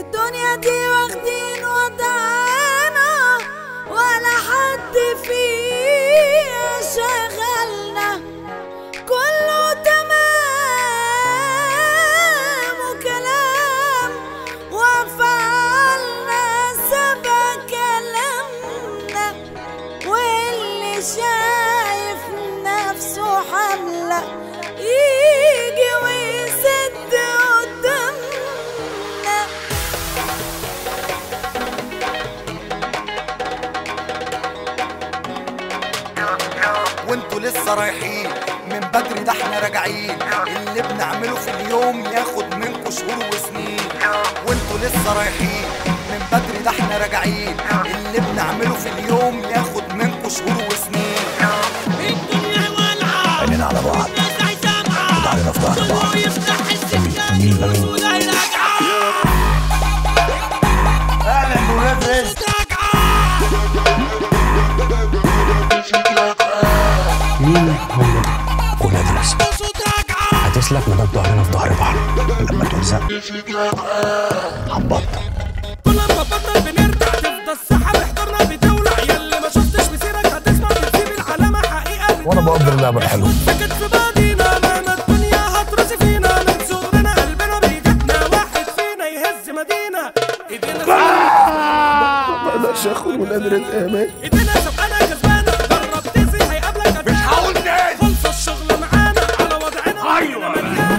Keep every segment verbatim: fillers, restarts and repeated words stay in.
الدنيا دي واخدين وضعنا ولا حد فيها شغلنا، كله تمام وكلام وفعلنا سبع كلامنا، واللي شايف نفسه حملة يجي ويسد قدامنا. وانتوا لسه رايحين من بدري، ده احنا راجعين. اللي بنعمله في اليوم ياخد منكوا شهور وسنين. وانتوا لسه رايحين من بدري، ده احنا راجعين. اللي بنعمله في اليوم ياخد منكوا شهور وسنين. الدنيا والعة عينينا على بعض الناس عايزة وتعالينا في ظهر بعض. كله يفتح السكة الوصول هيرجع. اهلا بولاد رزق. مين هم ولاد رزق؟ هتسلك مدام ظهرنا في ظهر بعض، لما تلزق هنبطل. كل ما بطل بنرجع تفضل السحب احضرنا بتولع. ياللي ما شفتش مسيرك هتسمع بتسيب العلامة حقيقة. وانا بقدر اللعبه الحلوه. سكت في بعضينا مهما الدنيا هترسي فينا، من صغرنا قلبنا بيجتنا واحد فينا يهز مدينة. ايدينا ما اقدرش اخد ولاد رزق يا مان. ايدينا سبقانا كسبانة، جرب تزي هيقابلك. مش هقول تاني. خلص الشغل معانا على وضعنا. أيوة.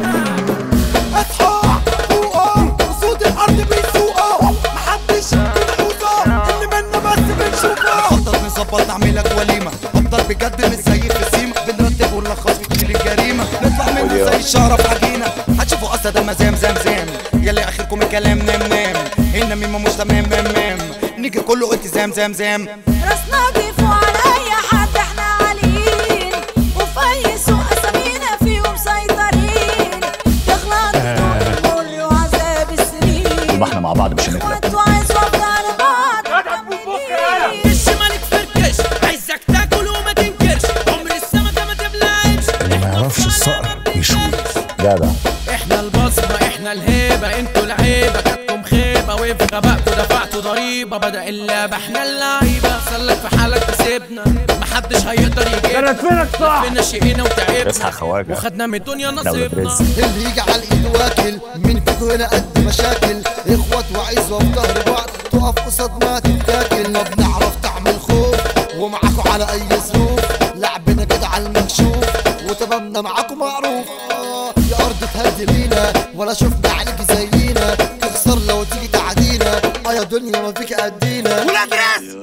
اصحى فوقه صوت الارض بيسوقه، محدش بنحوطه اللي منا بس بنشوفه. نخطط نظبط نعملك وليمة، افضل بجد مش زي في السيما. بنرتب ونلخص ونشيل الجريمة، نطلع منه زي الشهرة في عجينة. هتشوفوا قصة ده مزام زام زام، يلي اخركم الكلام نام نام. هنا ميمة مش تمام مام مام، نيجي كله قلت زام زام زام. راسنا ضيف وعلى اي حد احنا عاليين، وفي اي سوق اسامينا فيهم مسيطرين. تغلط المر وعذاب السنين، يبقى احنا مع بعض مش هنغلب. وانتوا عايز وفد على بعض. الشمالك فركش عايزك تاكل وما تنكرش، عمر السمكة ما تبلعش. اللي ما يعرفش الصقر يشوف. جدع. احنا البصمة احنا الهيبة، انتوا العيبة جاتكم خيبة، وفي غبائكوا دفعتوا ضريبة. بدأ اللعبة احنا اللعيبة، سلك في حالك كسبنا محدش هيقدر يجيبنا. فينك صح. لفينا شقينا وتعبنا، اصحى خواجه. وخدنا من الدنيا دولة نصيبنا. رزق. اللي يجي على الايد واكل، مين فيكم هنا قد مشاكل؟ اخوات وعزوة في ظهر بعض، تقف قصاد ما تتاكل. ما بنعرف تعمل خوف ومعاكوا على اي ظروف، لعبنا كده على المكشوف وتمامنا معاكوا معروف. آه يا ارض تهدي لينا، ولا شفنا عليك زينا. تخسر لو تيجي تعدينا، اه يا دنيا ما فيك قدينا. ولاد رزق.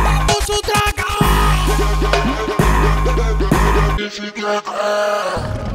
صوت